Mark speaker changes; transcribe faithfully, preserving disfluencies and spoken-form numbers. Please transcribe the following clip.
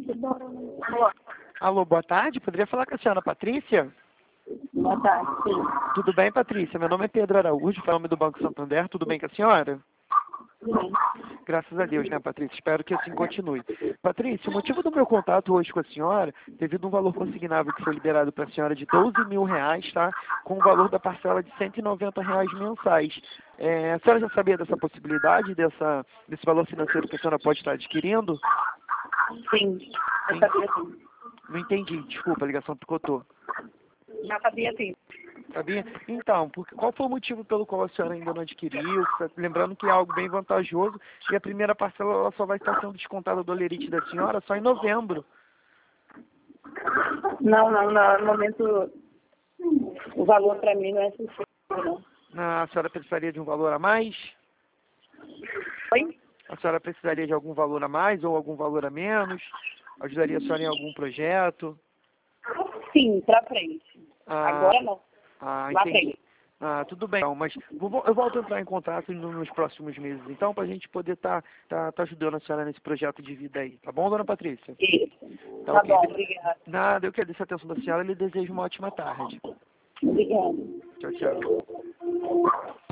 Speaker 1: Alô.
Speaker 2: Alô, boa tarde. Poderia falar com a senhora Patrícia?
Speaker 1: Boa tarde, sim.
Speaker 2: Tudo bem, Patrícia? Meu nome é Pedro Araújo, falo em nome do Banco Santander. Tudo bem com a senhora?
Speaker 1: Tudo bem.
Speaker 2: Graças a Deus, né, Patrícia? Espero que assim continue. Patrícia, o motivo do meu contato hoje com a senhora, devido a um valor consignável que foi liberado para a senhora de doze mil reais, tá? Com o valor da parcela de cento e noventa reais mensais. É, a senhora já sabia dessa possibilidade, dessa, desse valor financeiro que a senhora pode estar adquirindo?
Speaker 1: Sim, eu
Speaker 2: Sim.
Speaker 1: sabia sim.
Speaker 2: Não entendi, desculpa, a ligação picotou.
Speaker 1: Já sabia sim.
Speaker 2: Sabia? Então, porque, qual foi o motivo pelo qual a senhora ainda não adquiriu? Lembrando que é algo bem vantajoso e a primeira parcela ela só vai estar sendo descontada do olerite da senhora só em novembro.
Speaker 1: Não, não, não, no momento o valor para mim não é suficiente, não.
Speaker 2: A senhora precisaria de um valor a mais?
Speaker 1: Oi?
Speaker 2: A senhora precisaria de algum valor a mais ou algum valor a menos? Ajudaria a senhora em algum projeto?
Speaker 1: Sim, para frente.
Speaker 2: Ah,
Speaker 1: Agora não.
Speaker 2: ah,
Speaker 1: Lá
Speaker 2: entendi.
Speaker 1: frente.
Speaker 2: Ah, tudo bem, então, mas vou- eu volto a entrar em contato no- nos próximos meses, então, para a gente poder estar tá, tá, tá ajudando a senhora nesse projeto de vida aí. Tá bom, dona Patrícia?
Speaker 1: Isso.
Speaker 2: Tá
Speaker 1: Tá
Speaker 2: ok.
Speaker 1: bom, obrigada.
Speaker 2: Nada, eu que agradeço a atenção da senhora e lhe desejo uma ótima tarde.
Speaker 1: Obrigada.
Speaker 2: Tchau, tchau.